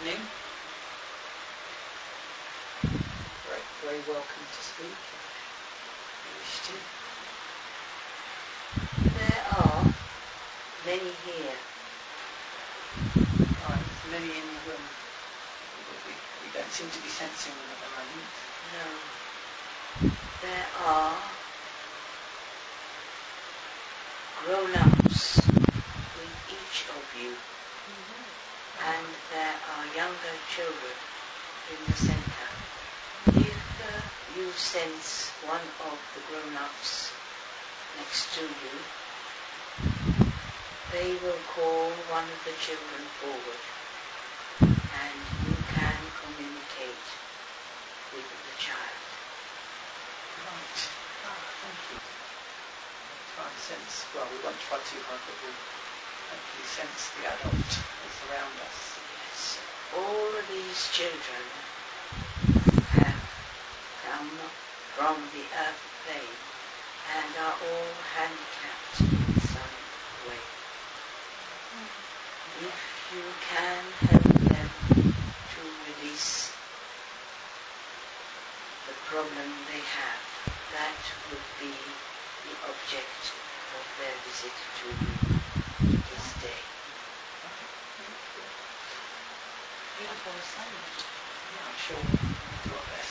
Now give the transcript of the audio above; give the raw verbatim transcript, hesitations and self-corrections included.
evening. Very, very welcome to speak if you wish to. There are many here. Right, there's many in the room. We, we don't seem to be sensing them at the moment. No. There are grown-ups with each of you. Mm-hmm. And there are younger children in the center. If uh, you sense one of the grown-ups next to you, they will call one of the children forward and you can communicate with the child. Right. Ah, thank you. Try and sense, well, we won't try too hard, but we'll hopefully sense the adult that's around us. Yes. All of these children have come from the earth plane and are all handicapped in some way. If you can help them to release the problem they have, that would be the object of their visit to you this day. Beautiful assignment. Yeah, I'm sure we'll do our best.